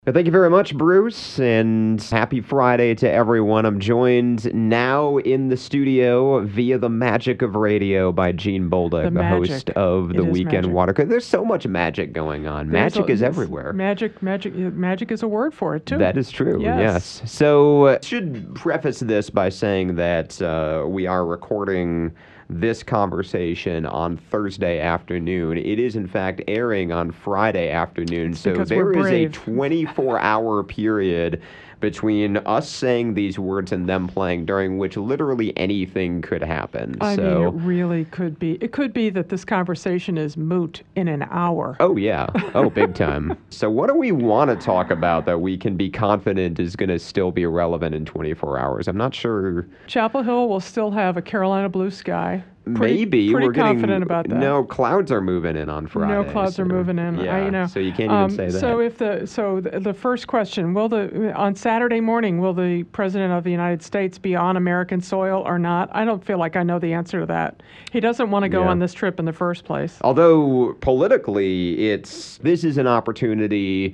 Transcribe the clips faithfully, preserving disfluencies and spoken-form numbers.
Thank you very much, Bruce, and happy Friday to everyone. I'm joined now in the studio via the magic of radio by Gene Bolduc, The the, magic. host of It the is Weekend magic. Water. There's so much magic going on. There's Magic a- is yes, everywhere. Magic, magic, uh, magic is a word for it too. That is true, Yes. yes. So, uh, should preface this by saying that uh, we are recording this conversation on Thursday afternoon. It is, in fact, airing on Friday afternoon. It's So because there we're is a brave. twenty-four hour period between us saying these words and them playing, during which literally anything could happen. I so, mean, it really could be. It could be that this conversation is moot in an hour. Oh, yeah. Oh, big time. So what do we want to talk about that we can be confident is going to still be relevant in twenty-four hours? I'm not sure. Chapel Hill will still have a Carolina blue sky. Pretty, Maybe. Pretty We're getting, confident about that. No, clouds are moving in on Friday. No clouds so- are moving in. Yeah, I, you know. so you can't even Um, say that. So if the so the, the first question, will the on Saturday morning will the president of the United States be on American soil or not? I don't feel like I know the answer to that. He doesn't want to go Yeah. on this trip in the first place. Although politically, it's this is an opportunity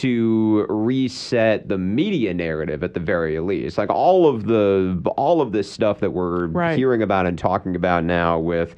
to reset the media narrative at the very least. Like all of the all of this stuff that we're Right. hearing about and talking about now with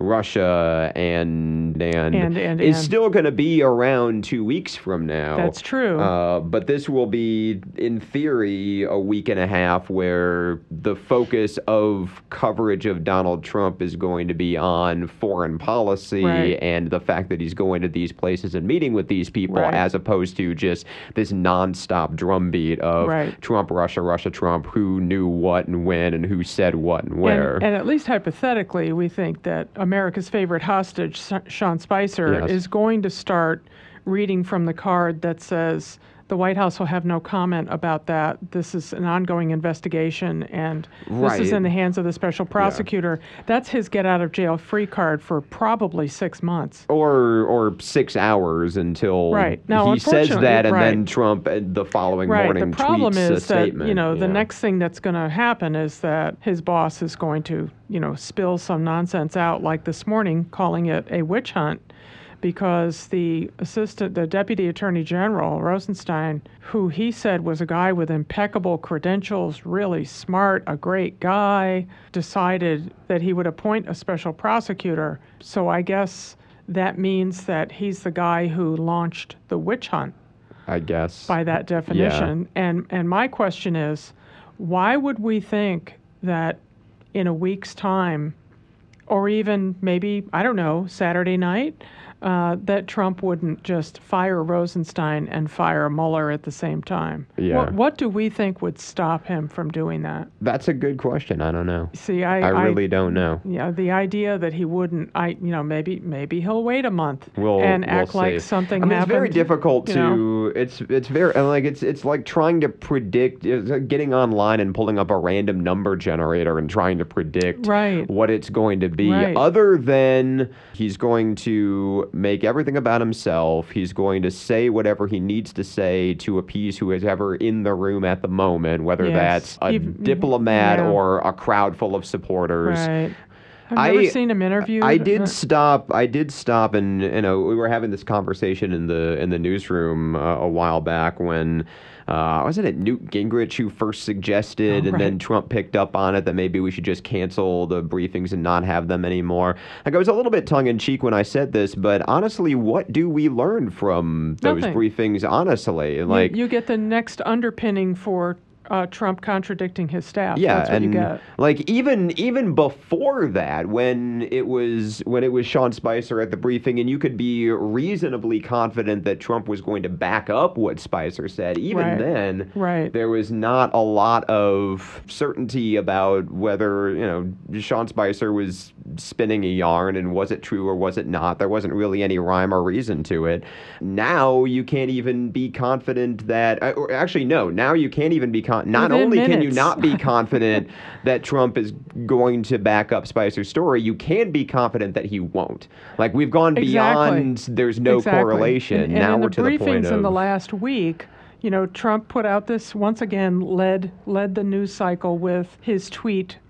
Russia and and, And- and- is and. still going to be around two weeks from now. That's true. Uh, but this will be, in theory, a week and a half where the focus of coverage of Donald Trump is going to be on foreign policy Right. and the fact that he's going to these places and meeting with these people, Right. as opposed to just this nonstop drumbeat of Right. Trump, Russia, Russia, Trump, who knew what and when and who said what and where. And, and at least hypothetically, we think that America's favorite hostage, S- Sean Spicer, Yes. is going to start reading from the card that says the White House will have no comment about that. This is an ongoing investigation, and this is Right. in the hands of the special prosecutor. That's his get out of jail free card for probably six months. Or or six hours until Right. Now, he says unfortunately- that, and then right. Trump uh, the following Right. morning The problem tweets a is that statement. you know the Yeah. next thing that's going to happen is that his boss is going to you know spill some nonsense out, like this morning, calling it a witch hunt, because the assistant, the deputy attorney general Rosenstein, who he said was a guy with impeccable credentials, really smart, a great guy, decided that he would appoint a special prosecutor. So I guess that means that he's the guy who launched the witch hunt I guess. by that definition. And and my question is, why would we think that in a week's time, or even maybe, I don't know, Saturday night, uh, that Trump wouldn't just fire Rosenstein and fire Mueller at the same time? Yeah. What, what do we think would stop him from doing that? That's a good question. I don't know. See, I, I really don't know. Yeah, the idea that he wouldn't, I, you know, maybe maybe he'll wait a month We'll, and we'll act like see. something I mean, happened. It's very difficult you to. know? It's it's very and, like it's it's like trying to predict. It's like getting online and pulling up a random number generator and trying to predict Right. what it's going to be. Right. Other than he's going to make everything about himself. He's going to say whatever he needs to say to appease who is ever in the room at the moment, whether Yes. that's a Even- diplomat yeah. or a crowd full of supporters. Right. I've I- never seen him interviewed. I did Uh, stop. I did stop, and you know, we were having this conversation in the in the newsroom uh, a while back when. Uh, wasn't it Newt Gingrich who first suggested, Oh, and then right. Trump picked up on it, that maybe we should just cancel the briefings and not have them anymore? Like, I was a little bit tongue-in-cheek when I said this, but honestly, what do we learn from those Nothing. briefings, honestly? you- Like, you, get the next underpinning for uh, Trump contradicting his staff. yeah, That's what and you get. like even even before that, when it was when it was Sean Spicer at the briefing, and you could be reasonably confident that Trump was going to back up what Spicer said. Even Right. then, Right. there was not a lot of certainty about whether you know Sean Spicer was spinning a yarn and was it true or was it not. There wasn't really any rhyme or reason to it. Now you can't even be confident that. uh, Or actually, no. Now you can't even be con- not Within only can you minutes. not be confident that Trump is going to back up Spicer's story, you can be confident that he won't. Like, we've gone Exactly. beyond there's no Exactly. correlation. And, and now in we're the to the point briefings of in the last week, you know, Trump put out this once again led led the news cycle with his tweet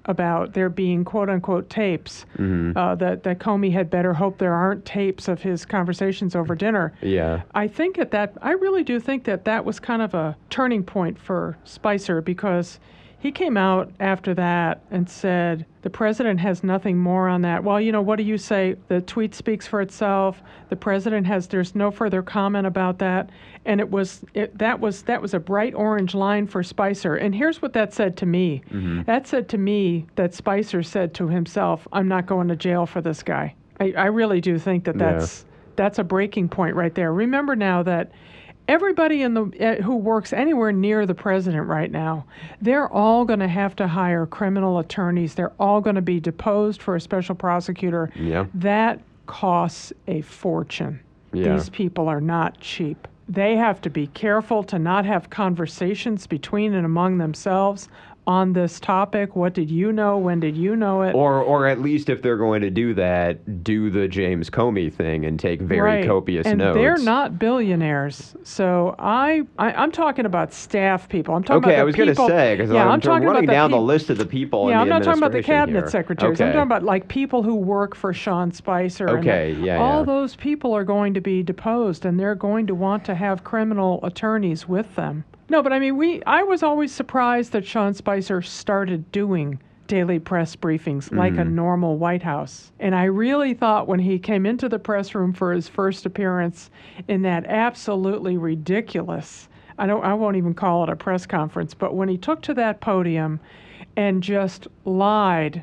about there being quote-unquote tapes, Mm-hmm. uh, that, that Comey had better hope there aren't tapes of his conversations over dinner. Yeah. I think at that, I really do think that that was kind of a turning point for Spicer, because he came out after that and said, the president has nothing more on that. Well, you know, what do you say? The tweet speaks for itself. The president has, there's no further comment about that. And it was, it, that was, that was a bright orange line for Spicer. And here's what that said to me. Mm-hmm. That said to me that Spicer said to himself, I'm not going to jail for this guy. I, I really do think that that's, yeah. that's a breaking point right there. Remember now that everybody in the uh, who works anywhere near the president right now, they're all going to have to hire criminal attorneys. They're all going to be deposed for a special prosecutor. Yeah. That costs a fortune. Yeah. These people are not cheap. They have to be careful to not have conversations between and among themselves on this topic. What did you know? When did you know it? Or or at least if they're going to do that, do the James Comey thing and take very right. copious and notes. They're not billionaires. So I, I, I'm talking about staff people. I'm talking okay, about the I was going to people, say, because yeah, I'm, I'm talking running about down the, the peop- list of the people yeah, in the I'm not talking about the cabinet here. secretaries. Okay. I'm talking about like people who work for Sean Spicer. Okay, and yeah, all yeah. those people are going to be deposed, and they're going to want to have criminal attorneys with them. No, but I mean, we. I was always surprised that Sean Spicer started doing daily press briefings mm-hmm. like a normal White House. And I really thought when he came into the press room for his first appearance in that absolutely ridiculous, I don't, I won't even call it a press conference, but when he took to that podium and just lied,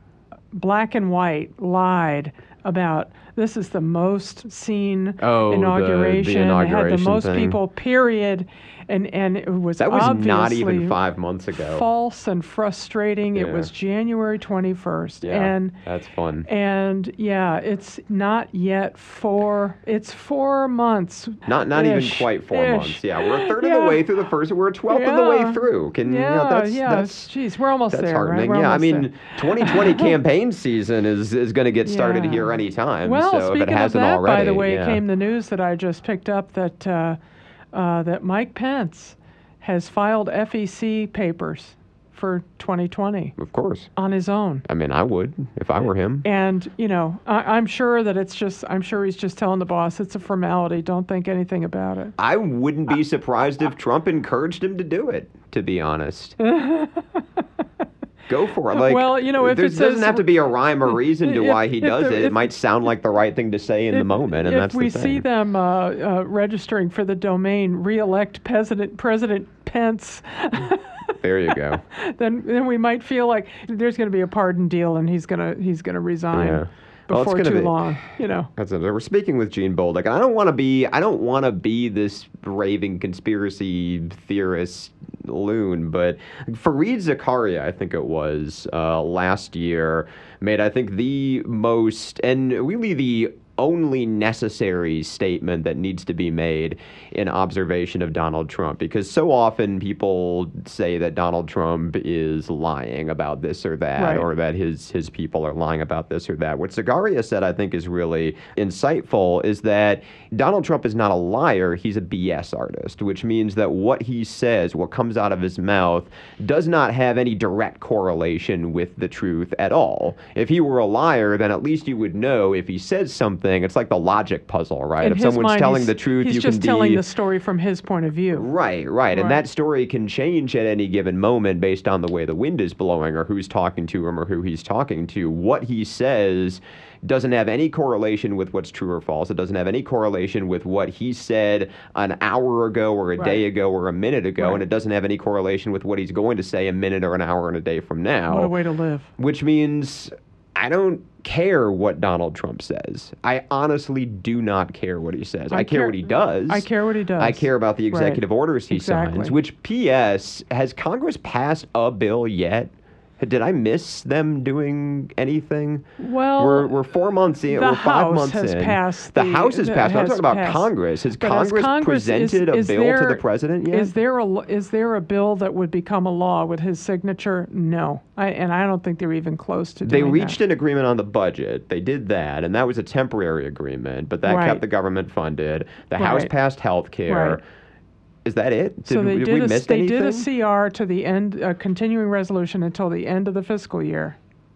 black and white, lied about this is the most seen oh, inauguration. The, the inauguration it had the most thing. people, period. And and it was that was obviously not even five months ago. False and frustrating. Yeah. It was January twenty-first. Yeah, and that's fun. And yeah, it's not yet four. It's four months. Not not even quite four ish. months. Yeah, we're a third yeah. of the way through the first. We're a twelfth yeah. of the way through. Can yeah, you know, that's yeah. that's Jeez, we're almost that's there. heartening. Right? We're Yeah, I mean, there. twenty twenty campaign season is is going to get started yeah. here anytime. Well, so speaking if it hasn't of that, already, by the way, yeah. it came the news that I just picked up that uh, uh, that Mike Pence has filed F E C papers for twenty twenty. Of course. On his own. I mean, I would if I were him. And, you know, I, I'm sure that it's just, I'm sure he's just telling the boss it's a formality. Don't think anything about it. I wouldn't be surprised if Trump encouraged him to do it, to be honest. Go for it. Like, well, you know, if there it says, doesn't have to be a rhyme or reason to if, why he does the, it. If, it might sound like the right thing to say in if, the moment, and if that's the we thing. see them uh, uh, registering for the domain re-elect President President Pence. There you go. then then we might feel like there's going to be a pardon deal, and he's gonna he's gonna resign. Yeah. Before well, it's too be, long, you know. That's it. We're speaking with Gene Bolduc, and I don't want to be I don't want to be this raving conspiracy theorist loon, but Fareed Zakaria, I think it was uh, last year, made I think the most and really the only necessary statement that needs to be made in observation of Donald Trump, because so often people say that Donald Trump is lying about this or that, right. or that his his people are lying about this or that. What Zakaria said, I think, is really insightful, is that Donald Trump is not a liar, he's a B S artist, which means that what he says, what comes out of his mouth, does not have any direct correlation with the truth at all. If he were a liar, then at least you would know if he says something. It's like the logic puzzle, right? In if his someone's mind, telling he's, the truth, he's you just can be telling the story from his point of view. Right, right, right. And that story can change at any given moment based on the way the wind is blowing or who's talking to him or who he's talking to. What he says doesn't have any correlation with what's true or false. It doesn't have any correlation with what he said an hour ago or a right. day ago or a minute ago, right. and it doesn't have any correlation with what he's going to say a minute or an hour and a day from now. What a way to live. Which means I don't care what Donald Trump says. I honestly do not care what he says. I, I care, care what he does. I care what he does. I care about the executive right. orders he exactly. signs, which P S has Congress passed a bill yet? Did I miss them doing anything? Well, we're we're four months in. We're five House months has in. Passed the, the House has passed. I'm has talking about passed. Congress. Has but Congress, Congress presented is, a is bill there, to the president yet? Is there a is there a bill that would become a law with his signature? No, I, and I don't think they're even close to they doing reached that. an agreement on the budget. They did that, and that was a temporary agreement, but that right. kept the government funded. The right. House passed health care. Right. Is that it? Did, so they did did we a miss they anything? did a C R to the end, a continuing resolution until the end of the fiscal year.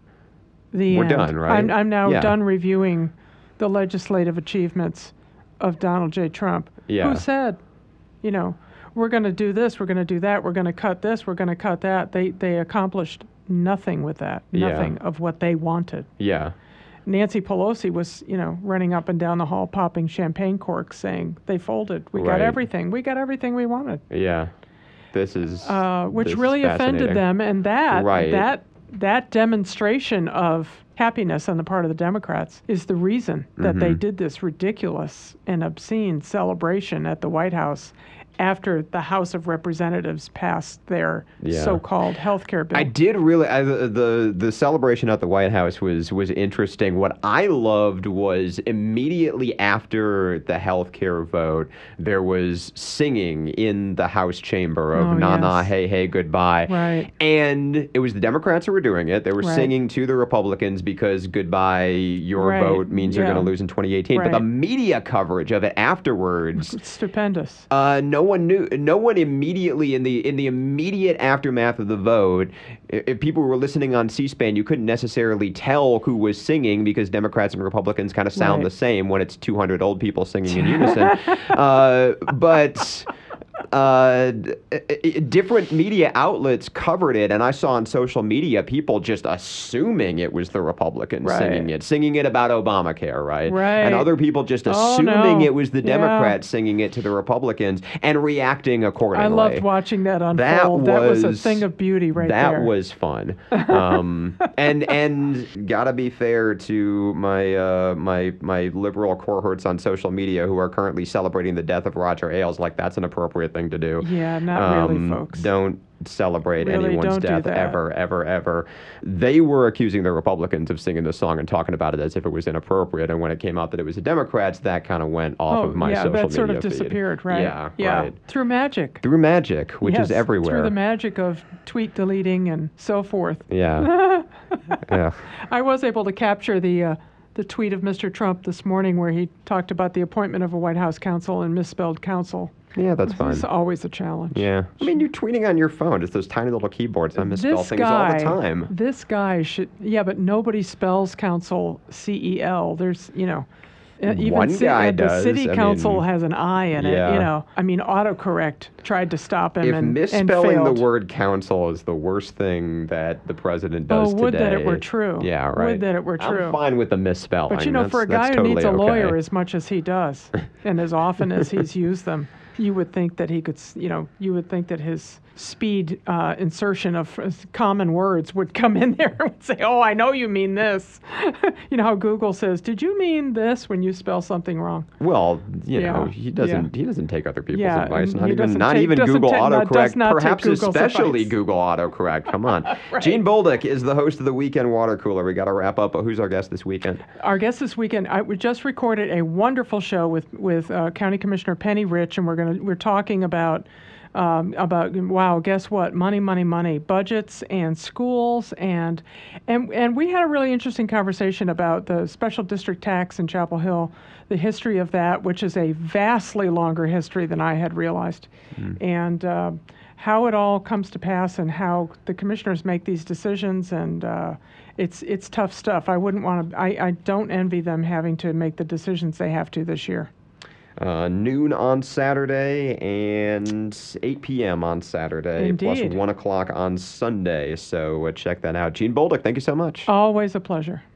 The We're end. done, right? I'm, I'm now Yeah. done reviewing the legislative achievements of Donald J. Trump, Yeah. who said, you know, we're going to do this, we're going to do that, we're going to cut this, we're going to cut that. They they accomplished nothing with that, Yeah. nothing of what they wanted. Yeah. Nancy Pelosi was, you know, running up and down the hall popping champagne corks saying they folded. We got Right. everything. We got everything we wanted. Yeah. This is Uh, which this is really offended fascinating. them, and that Right. that that demonstration of happiness on the part of the Democrats is the reason that they Mhm. did this ridiculous and obscene celebration at the White House after the House of Representatives passed their Yeah. so-called health care bill. I did really I, the the the celebration at the White House was was interesting. What I loved was immediately after the healthcare vote, there was singing in the House chamber of Oh, "Na Na yes. Hey Hey Goodbye," Right. and it was the Democrats who were doing it. They were Right. singing to the Republicans because "Goodbye, your Right. vote means you're Yeah. going to lose in twenty eighteen." But Right. the media coverage of it afterwards. It's stupendous. Uh, no one knew. No one immediately in the in the immediate aftermath of the vote, i- if people were listening on C-SPAN, you couldn't necessarily tell who was singing because Democrats and Republicans kind of sound Right. the same when it's two hundred old people singing in unison. uh, but. Uh, d- i- different media outlets covered it, and I saw on social media people just assuming it was the Republicans Right. singing it, singing it about Obamacare, right? Right. And other people just Oh, assuming no. it was the Yeah. Democrats singing it to the Republicans and reacting accordingly. I loved watching that unfold. That That was, was a thing of beauty right that there. was fun. Um, and and gotta be fair to my uh, my my liberal cohorts on social media who are currently celebrating the death of Roger Ailes. Like that's an appropriate thing to do. Yeah, not really, Um, folks. Don't celebrate Really anyone's don't do death that. ever, ever, ever. They were accusing the Republicans of singing the song and talking about it as if it was inappropriate. And when it came out that it was the Democrats, that kind of went off oh, of my yeah, social that media sort of feed. disappeared, right? Yeah, yeah. right. Through magic. Through magic, which Yes, is everywhere. Through the magic of tweet deleting and so forth. Yeah. Yeah. I was able to capture the uh, the tweet of Mister Trump this morning where he talked about the appointment of a White House counsel and misspelled counsel. Yeah, that's fine. It's always a challenge. Yeah. I mean, you're tweeting on your phone. Just those tiny little keyboards. I misspell This things guy, all the time. This guy should, yeah, but nobody spells council C E L. There's, you know, uh, even One ci- guy uh, the does. city I council mean, has an I in it. yeah. You know, I mean, autocorrect tried to stop him If and, and misspelling failed. the word council is the worst thing that the president does Oh, would today. that it were true. Yeah, Would right. that it were true. I'm fine with the misspelling. But you know, That's- for a that's guy who needs a totally okay. lawyer as much as he does, and as often as he's used them, you would think that he could, s- you know, you would think that his speed uh, insertion of uh, common words would come in there and would say, "Oh, I know you mean this." You know how Google says, "Did you mean this?" when you spell something wrong. Well, you Yeah, know, he doesn't. yeah. He doesn't take other people's Yeah, advice. and Not he even. doesn't Not take- even doesn't Google take- not- does autocorrect. not take Perhaps Google's especially advice. Google autocorrect. Come on. Right. Gene Bolduc is the host of the Weekend Water Cooler. We got to wrap up. But who's our guest this weekend? Our guest this weekend, I we just recorded a wonderful show with with uh, County Commissioner Penny Rich, and we're gonna we're talking about um, about wow, guess what? Money, money, money, budgets and schools, and and and we had a really interesting conversation about the special district tax in Chapel Hill, the history of that, which is a vastly longer history than I had realized, and. Uh, how it all comes to pass and how the commissioners make these decisions, and uh, it's it's tough stuff. I wouldn't want to. I, I don't envy them having to make the decisions they have to this year. Uh, noon on Saturday and eight p.m. on Saturday, plus Indeed. one o'clock on Sunday. So uh, check that out. Gene Bolduc, thank you so much. Always a pleasure.